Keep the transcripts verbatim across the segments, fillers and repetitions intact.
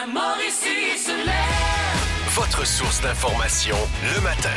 Mauricie se lève. Votre source d'information le matin.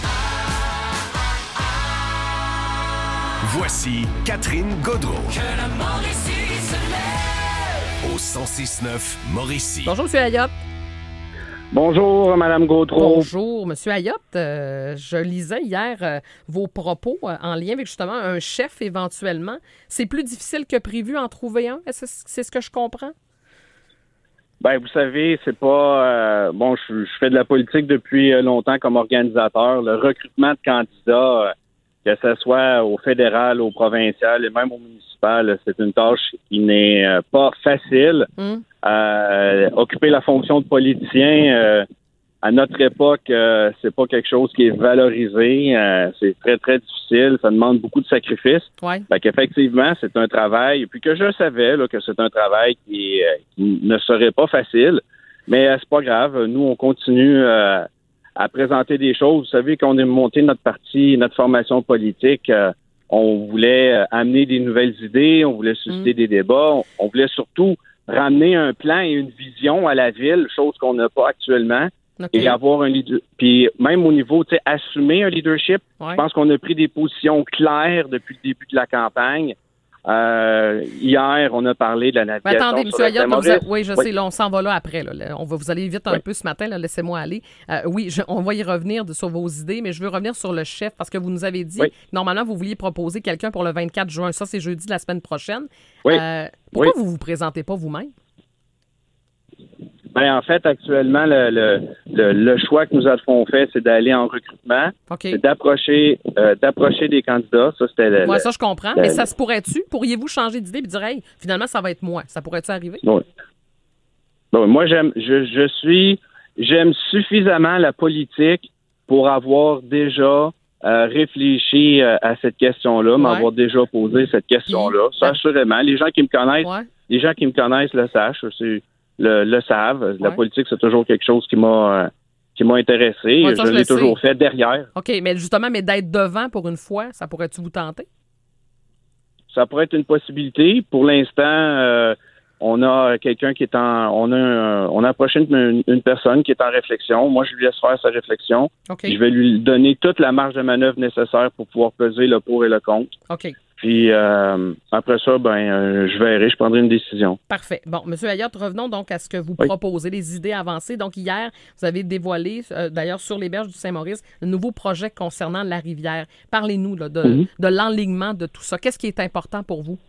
Voici Catherine Gaudreault. Que la Mauricie se lève. Au cent six neuf Mauricie. Bonjour, M. Ayotte. Bonjour, Mme Gaudreault. Bonjour, M. Ayotte. Euh, je lisais hier euh, vos propos euh, en lien avec justement un chef éventuellement. C'est plus difficile que prévu en trouver un. Est-ce que c'est ce que je comprends? Ben, vous savez, c'est pas... Euh, bon, je, je fais de la politique depuis longtemps comme organisateur. Le recrutement de candidats, euh, que ce soit au fédéral, au provincial et même au municipal, c'est une tâche qui n'est euh, pas facile. Mm. Euh, occuper la fonction de politicien, euh, à notre époque, euh, c'est pas quelque chose qui est valorisé. Euh, c'est très, très difficile. Ça demande beaucoup de sacrifices. Ouais. Fait qu'effectivement, c'est un travail, puis que je savais là, que c'est un travail qui, euh, qui ne serait pas facile, mais euh, c'est pas grave. Nous, on continue euh, à présenter des choses. Vous savez, quand on a monté notre parti, notre formation politique, euh, on voulait euh, amener des nouvelles idées, on voulait susciter Mm. des débats, on, on voulait surtout ramener un plan et une vision à la ville, chose qu'on n'a pas actuellement, Okay. et avoir un leader. Puis même au niveau, tu sais, assumer un leadership, Ouais. je pense qu'on a pris des positions claires depuis le début de la campagne. Euh, hier, on a parlé de la Mais navigation. attendez, M. sur la Ayotte, là, vous Saint-Maurice. a- oui, je Oui. sais, là, on s'en va là après. Là. Là, on va vous aller vite un Oui. peu ce matin, là, laissez-moi aller. Euh, oui, je- on va y revenir de- sur vos idées, mais je veux revenir sur le chef parce que vous nous avez dit, Oui. normalement, vous vouliez proposer quelqu'un pour le vingt-quatre juin. Ça, c'est jeudi de la semaine prochaine. Oui. Euh, pourquoi Oui. vous vous présentez pas vous-même? Ben, en fait, actuellement, le, le, le, le choix que nous avons fait, c'est d'aller en recrutement, OK. c'est d'approcher euh, d'approcher des candidats. Ça, c'était le, Moi, le- ça, je comprends. le- mais ça se pourrait-tu? Pourriez-vous changer d'idée et dire, hey, finalement, ça va être moi? Ça pourrait-tu arriver? Oui. Bon, moi, j'aime, je, je suis, j'aime suffisamment la politique pour avoir déjà euh, réfléchi euh, à cette question-là, Ouais. m'avoir déjà posé cette question-là. Puis, Ça, ben- assurément. Les gens qui me connaissent, Ouais. les gens qui me connaissent le sachent, c'est, le, le savent. La Ouais. politique, c'est toujours quelque chose qui m'a, euh, qui m'a intéressé. Ouais, ça, je je l'ai le sais. toujours fait derrière. OK, mais justement, mais d'être devant pour une fois, ça pourrait-tu vous tenter? Ça pourrait être une possibilité. Pour l'instant, euh, on a quelqu'un qui est en, on a, un- on a approché une, une personne qui est en réflexion. Moi, je lui laisse faire sa réflexion. OK. Je vais lui donner toute la marge de manœuvre nécessaire pour pouvoir peser le pour et le contre. OK. Puis euh, après ça, ben, euh, je verrai, je prendrai une décision. Parfait. Bon, M. Ayotte, revenons donc à ce que vous Oui. proposez, les idées avancées. Donc, hier, vous avez dévoilé, euh, d'ailleurs, sur les berges du Saint-Maurice, le nouveau projet concernant la rivière. Parlez-nous là, de, Mhm. de l'enlignement de tout ça. Qu'est-ce qui est important pour vous?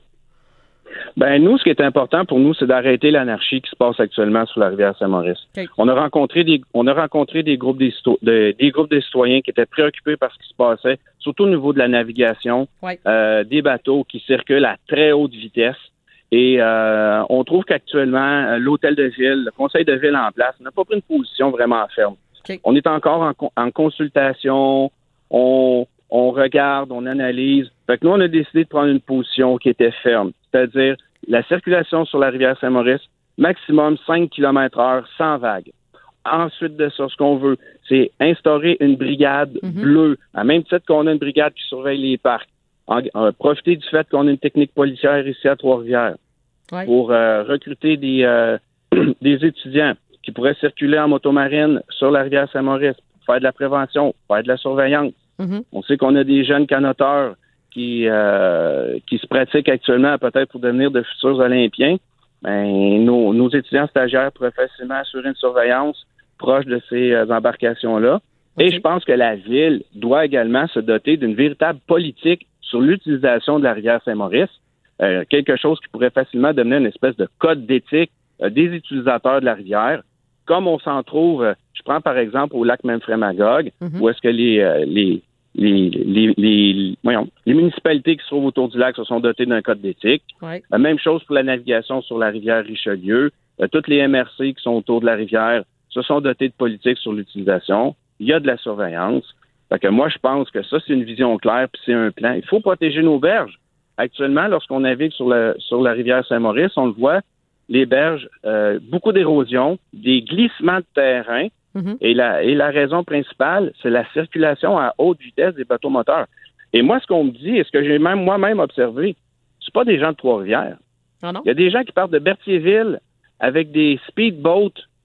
Ben nous, ce qui est important pour nous, c'est d'arrêter l'anarchie qui se passe actuellement sur la rivière Saint-Maurice. OK. On a rencontré des, on a rencontré des groupes des, cito- de- des groupes de citoyens qui étaient préoccupés par ce qui se passait, surtout au niveau de la navigation, Ouais. euh, des bateaux qui circulent à très haute vitesse. Et euh, on trouve qu'actuellement, euh, l'hôtel de ville, le conseil de ville en place, n'a pas pris une position vraiment ferme. OK. On est encore en, con- en consultation, on, on regarde, on analyse. Fait que nous, on a décidé de prendre une position qui était ferme, c'est-à-dire la circulation sur la rivière Saint-Maurice, maximum cinq kilomètres heure sans vague. Ensuite de ça, ce qu'on veut, c'est instaurer une brigade Mhm. bleue, à même titre qu'on a une brigade qui surveille les parcs. En- en- profiter du fait qu'on a une technique policière ici à Trois-Rivières Ouais. pour euh, recruter des, euh, des étudiants qui pourraient circuler en motomarine sur la rivière Saint-Maurice, faire de la prévention, faire de la surveillance. Mhm. On sait qu'on a des jeunes canoteurs qui, euh, qui se pratiquent actuellement peut-être pour devenir de futurs Olympiens. Ben, nos, nos étudiants stagiaires pourraient facilement assurer une surveillance proche de ces euh, embarcations-là. Et OK. je pense que la Ville doit également se doter d'une véritable politique sur l'utilisation de la rivière Saint-Maurice, euh, quelque chose qui pourrait facilement devenir une espèce de code d'éthique euh, des utilisateurs de la rivière, comme on s'en trouve, euh, je prends par exemple au lac Memphremagog, Mhm. où est-ce que les, euh, les, les, les, les, voyons, les municipalités qui se trouvent autour du lac se sont dotées d'un code d'éthique. Ouais. Euh, même chose pour la navigation sur la rivière Richelieu. Euh, toutes les M R C qui sont autour de la rivière se sont dotés de politiques sur l'utilisation. Il y a de la surveillance. Fait que moi, je pense que ça, c'est une vision claire, puis c'est un plan. Il faut protéger nos berges. Actuellement, lorsqu'on navigue sur la, sur la rivière Saint-Maurice, on le voit, les berges, euh, beaucoup d'érosion, des glissements de terrain, Mhm. et la, et la raison principale, c'est la circulation à haute vitesse des bateaux moteurs. Et moi, ce qu'on me dit, et ce que j'ai même moi-même observé, c'est pas des gens de Trois-Rivières. Ah non? Il y a des gens qui partent de Berthierville avec des speedboats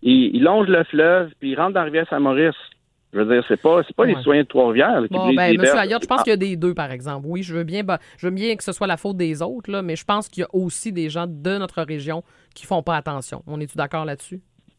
ils, ils longent le fleuve, puis ils rentrent dans la rivière Saint-Maurice. Je veux dire, c'est pas, c'est pas Ouais. les citoyens de Trois-Rivières là, qui Bon, brisent ben, les M. berges. Ayotte, je pense Ah, qu'il y a des deux, par exemple. Oui, je veux bien, ben, je veux bien que ce soit la faute des autres, là, mais je pense qu'il y a aussi des gens de notre région qui font pas attention. On est-tu d'accord là-dessus?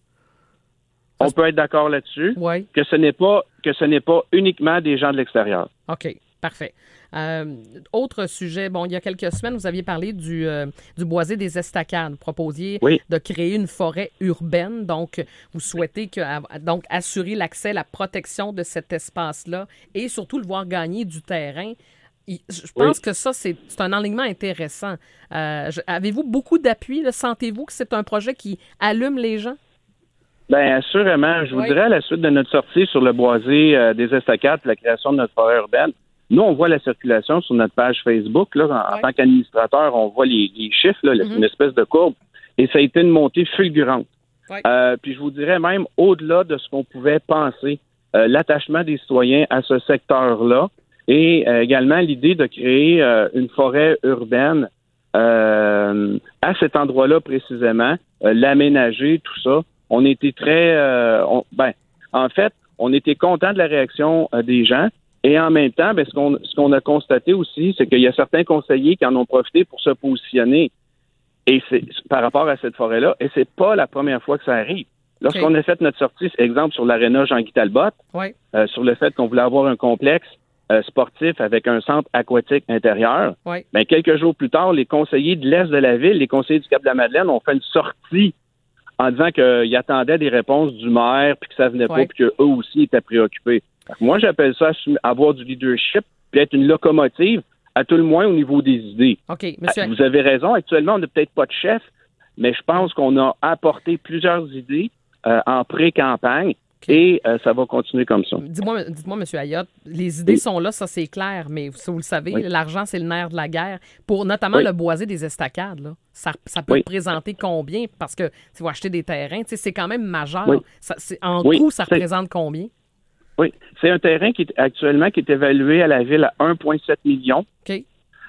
on peut être d'accord là-dessus, Oui. que ce n'est pas que ce n'est pas uniquement des gens de l'extérieur. OK, parfait. Euh, autre sujet, bon, il y a quelques semaines, vous aviez parlé du, euh, du boisé des Estacades. Vous proposiez Oui. de créer une forêt urbaine. Donc, vous souhaitez que, donc, assurer l'accès, la protection de cet espace-là et surtout le voir gagner du terrain. Il- Je pense Oui. que ça, c'est c'est un enlignement intéressant. Euh, je- Avez-vous beaucoup d'appui? là? Sentez-vous que c'est un projet qui allume les gens? Bien, assurément, je vous Oui. dirais à la suite de notre sortie sur le boisé euh, des Estacades, la création de notre forêt urbaine, nous, on voit la circulation sur notre page Facebook. Là, en, en Oui. tant qu'administrateur, on voit les, les chiffres, là, Mhm. une espèce de courbe, et ça a été une montée fulgurante. Oui. Euh, puis je vous dirais même, au-delà de ce qu'on pouvait penser, euh, l'attachement des citoyens à ce secteur-là et euh, également l'idée de créer euh, une forêt urbaine euh, à cet endroit-là précisément, euh, l'aménager, tout ça. On était très... euh, on- ben, en fait, on était content de la réaction euh, des gens. Et en même temps, ben, ce qu'on ce qu'on a constaté aussi, c'est qu'il y a certains conseillers qui en ont profité pour se positionner et c'est par rapport à cette forêt-là. Et c'est pas la première fois que ça arrive. Lorsqu'on OK. a fait notre sortie, exemple sur l'aréna Jean-Guy Talbot, Oui. euh, sur le fait qu'on voulait avoir un complexe euh, sportif avec un centre aquatique intérieur, Oui. ben, quelques jours plus tard, les conseillers de l'Est de la ville, les conseillers du Cap-de-la-Madeleine ont fait une sortie en disant qu'ils attendaient des réponses du maire, puis que ça venait Ouais. pas, puis qu'eux aussi étaient préoccupés. Moi, j'appelle ça assumer- avoir du leadership, puis être une locomotive, à tout le moins au niveau des idées. OK, monsieur. Ah, Vous avez raison, actuellement, on n'a peut-être pas de chef, mais je pense qu'on a apporté plusieurs idées euh, en pré-campagne, OK. et euh, ça va continuer comme ça. Dis-moi, dites-moi, M. Ayotte, les idées Oui. sont là, ça c'est clair, mais vous, vous le savez, Oui. l'argent, c'est le nerf de la guerre. Pour notamment Oui. le boisé des Estacades, là, ça, ça peut Oui. représenter combien? Parce que si vous achetez des terrains, tu sais, c'est quand même majeur. Oui. Ça, c'est- en Oui, coût, ça c'est- représente combien? Oui, c'est un terrain qui est actuellement qui est évalué à la ville à un virgule sept million. OK.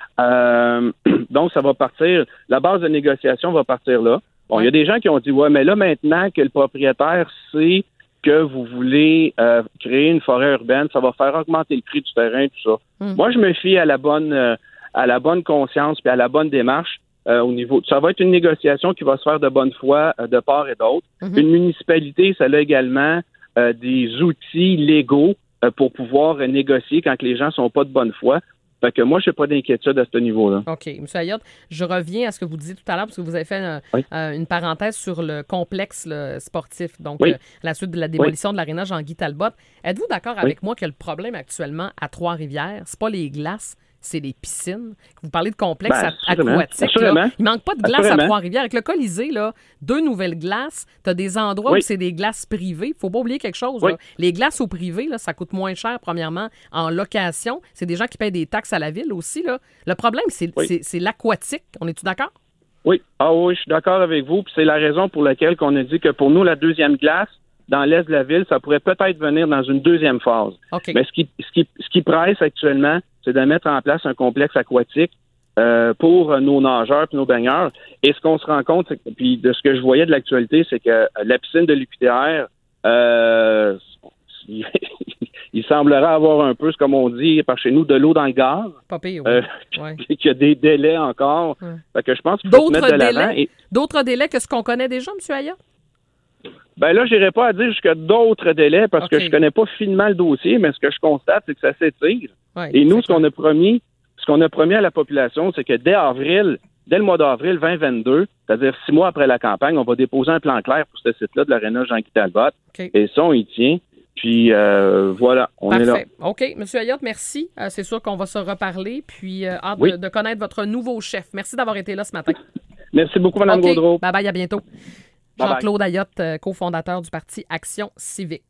Euh, donc, ça va partir, la base de négociation va partir là. Bon, il y a des gens qui ont dit, ouais, mais là, maintenant que le propriétaire sait que vous voulez euh, créer une forêt urbaine, ça va faire augmenter le prix du terrain, tout ça. Mm. Moi, je me fie à la bonne, euh, à la bonne conscience puis à la bonne démarche euh, au niveau. Ça va être une négociation qui va se faire de bonne foi euh, de part et d'autre. Mhm. Une municipalité, ça a également euh, des outils légaux euh, pour pouvoir euh, négocier quand les gens sont pas de bonne foi. Fait que moi, je n'ai pas d'inquiétude à ce niveau-là. OK. M. Ayotte, je reviens à ce que vous disiez tout à l'heure, parce que vous avez fait euh, Oui. euh, une parenthèse sur le complexe là, sportif, donc Oui. euh, la suite de la démolition de l'aréna Jean-Guy Talbot. Êtes-vous d'accord avec moi que le problème actuellement à Trois-Rivières, c'est pas les glaces, c'est les piscines? Vous parlez de complexe Ben, a- assurément. aquatique. là. Assurément. Il manque pas de glace à Assurément. Trois-Rivières. Avec le Colisée, là, deux nouvelles glaces. Tu as des endroits Oui. où c'est des glaces privées. Faut pas oublier quelque chose. Oui. là. Les glaces au privé, là, ça coûte moins cher, premièrement, en location. C'est des gens qui payent des taxes à la ville aussi. Là. Le problème, c'est Oui. c'est- c'est l'aquatique. On est-tu d'accord? Oui. Ah oui, je suis d'accord avec vous. Puis c'est la raison pour laquelle on a dit que pour nous, la deuxième glace, dans l'est de la ville, ça pourrait peut-être venir dans une deuxième phase. OK. Mais ce qui, ce qui, ce qui presse actuellement, c'est de mettre en place un complexe aquatique euh, pour euh, nos nageurs et nos baigneurs. Et ce qu'on se rend compte, c'est que- puis de ce que je voyais de l'actualité, c'est que euh, la piscine de l'U Q T R, euh, il, il semblerait avoir un peu, comme on dit par chez nous, de l'eau dans le gaz, Pas pire, oui. euh, Ouais. qu'il y a des délais encore. Ouais. Fait que je pense qu'il faut se D'autres mettre de l'avant. délais? Et, D'autres délais que ce qu'on connaît déjà, M. Ayotte? ben là, j'irai pas à dire jusqu'à d'autres délais parce OK. que je connais pas finement le dossier, mais ce que je constate, c'est que ça s'étire. Ouais, Et nous, c'est ce qu'on a promis, ce qu'on a promis à la population, c'est que dès avril, dès le mois d'avril vingt vingt-deux, c'est-à-dire six mois après la campagne, on va déposer un plan clair pour ce site-là de l'aréna Jean-Guy Talbot. OK. Et ça, on y tient. Puis euh, voilà, on est là. Parfait. OK. M. Ayotte, merci. Euh, c'est sûr qu'on va se reparler. Puis, euh, hâte Oui. de, de connaître votre nouveau chef. Merci d'avoir été là ce matin. Merci beaucoup, Mme OK. Gaudreau. Bye-bye, à bientôt. Bye-bye. Jean-Claude Ayotte, euh, cofondateur du parti Action civique.